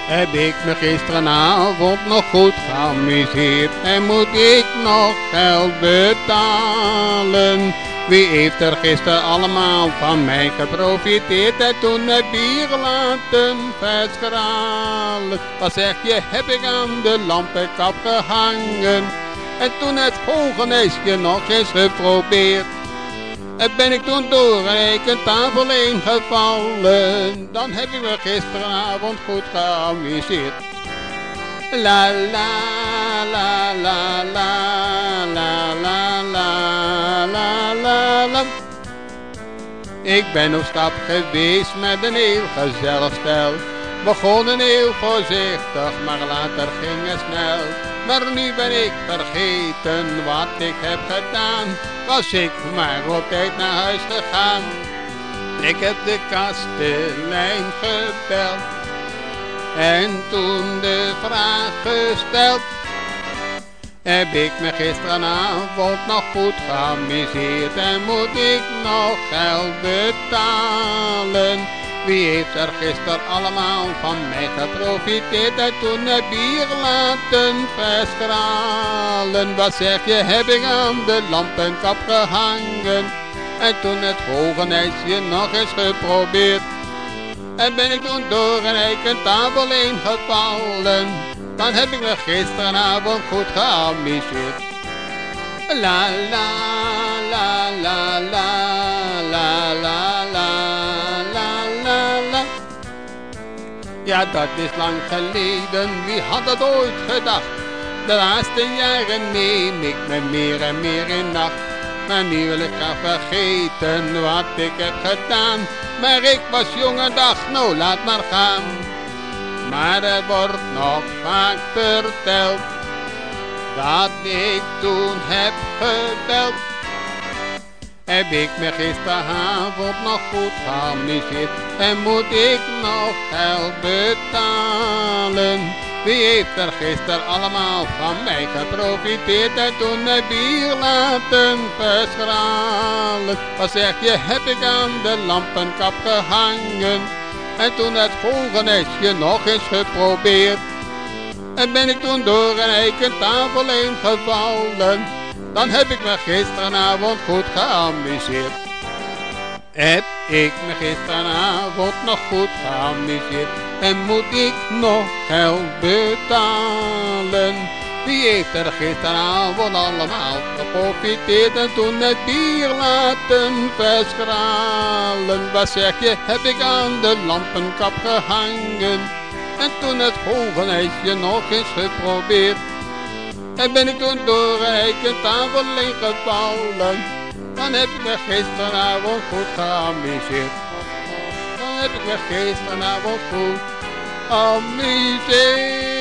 Heb ik me gisteravond nog goed geamuseerd en moet ik nog geld betalen? Wie heeft er gisteren allemaal van mij geprofiteerd en toen het bier laten verschralen? Wat zeg je, heb ik aan de lampenkap gehangen en toen het volgenijsje nog eens geprobeerd. En ben ik toen door een rekentafel heen gevallen, dan heb ik me gisteravond goed geamuseerd. La la la la la la la la la la la. Ik ben op stap geweest met een heel gezellig stel. Begonnen heel voorzichtig, maar later ging het snel. Maar nu ben ik vergeten wat ik heb gedaan. Was ik maar op tijd naar huis gegaan. Ik heb de kastelein gebeld en toen de vraag gesteld: heb ik me gisteravond nog goed geamuseerd en moet ik nog geld betalen? Wie heeft er gisteren allemaal van mij geprofiteerd en toen het bier laten verschralen? Wat zeg je, heb ik aan de lampenkap gehangen en toen het volgenijsje nog eens geprobeerd. En ben ik toen door een rekentafel heen gevallen, dan heb ik me gisteravond goed geamuseerd. La la la la la la la la la la. Ja, dat is lang geleden, wie had dat ooit gedacht? De laatste jaren neem ik me meer en meer in nacht. Maar nu wil ik graag vergeten wat ik heb gedaan. Maar ik was jong en dacht, nou laat maar gaan. Maar er wordt nog vaak verteld dat ik toen heb gebeld. Heb ik me gisteravond nog goed geamuseerd en moet ik nog geld betalen? Wie heeft er gisteren allemaal van mij geprofiteerd en toen het bier laten verschralen? Wat zeg je, heb ik aan de lampenkap gehangen en toen het volgenijsje nog eens geprobeerd. En ben ik toen door een rekentafel heen gevallen, dan heb ik me gisteravond goed geamuseerd. Heb ik me gisteravond nog goed geamuseerd en moet ik nog geld betalen? Wie heeft er gisteravond allemaal geprofiteerd en toen het bier laten verschralen? Wat zeg je, heb ik aan de lampenkap gehangen en toen het volgenijsje nog eens geprobeerd. En ben ik toen door een rekentafel heen gevallen, dan heb ik me gisteravond goed geamuseerd. Dan heb ik me gisteravond goed geamuseerd.